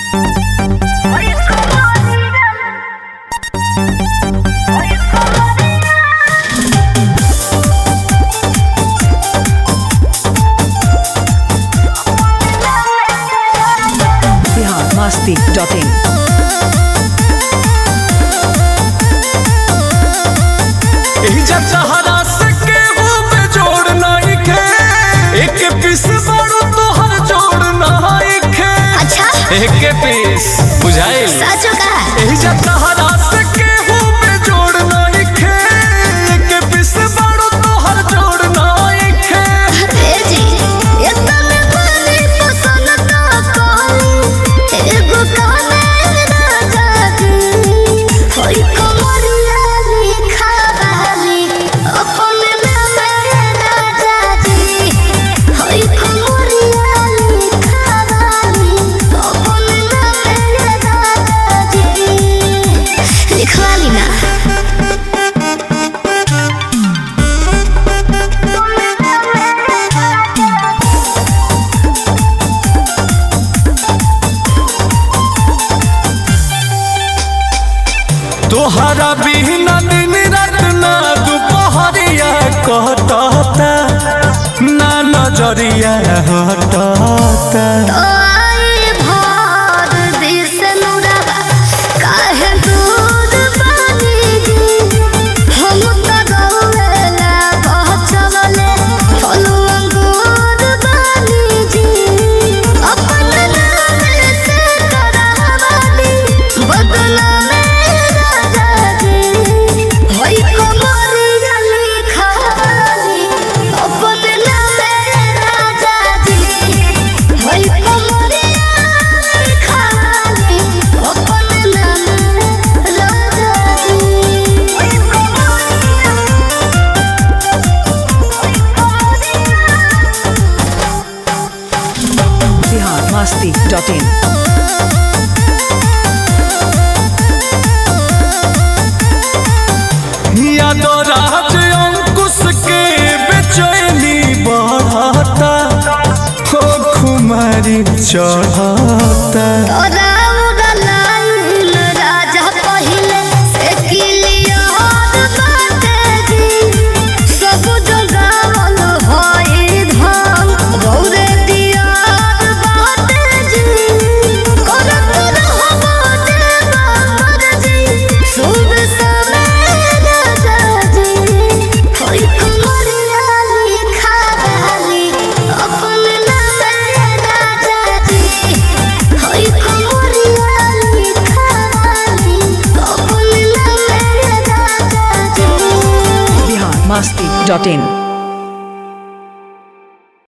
biharmasti.in चहरा से केहू पे जोड़ नहीं खे एक पीस बड़ो तोहर जोड़ नहीं खे अच्छा एक पीस बुझाइल सचो कहा चहरा से केहू पे जोड़ नहीं खे एक पीस बड़ो तोहर जोड़ नहीं खे ए जी इतना में पानी पसंद तो कोई एगो काने राजा जी होई कमरिया लिखा वाली अपने नाम राजा जी होई कमरिया लिखा वाली अपने नाम राजा जी लिखवा ली ना तोहरा बिना दिन रात ना दुपहरिया कटता ना नजरिया हटता आई भार दिस नुरवा काहे दूर पानी जी हम त गौला बचवले फल अंगूर पानी जी अपन नाम से करावाली बदला में राजा जी होई कमरिया लिखावाली अपन नाम राजा जी होई कमरिया लिखावाली अपन नाम राजा जी होई biharmasti.in यादराज अंकुश के बेचैनी बढ़ता हो खुमारी चढ़ता तोरा उड़ालाइन राजा पहिले से क्लियर बाटे जी सब जगावल होई धाम गौरे दियार बाटे जी करत रहबो देवा मर्जी शुभ समय राजा जी होई कमरिया लिखावाली अपने नाम राजा जी होई कमरिया लिखावाली अपने नाम राजा जी biharmasti.in